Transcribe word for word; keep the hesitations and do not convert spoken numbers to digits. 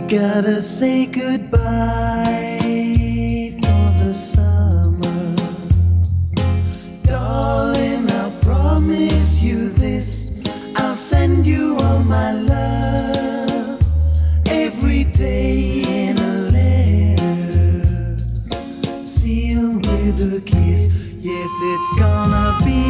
Gotta say goodbye for the summer. Darling, I promise you this, I'll send you all my love every day in a letter, sealed with a kiss. Yes, it's gonna be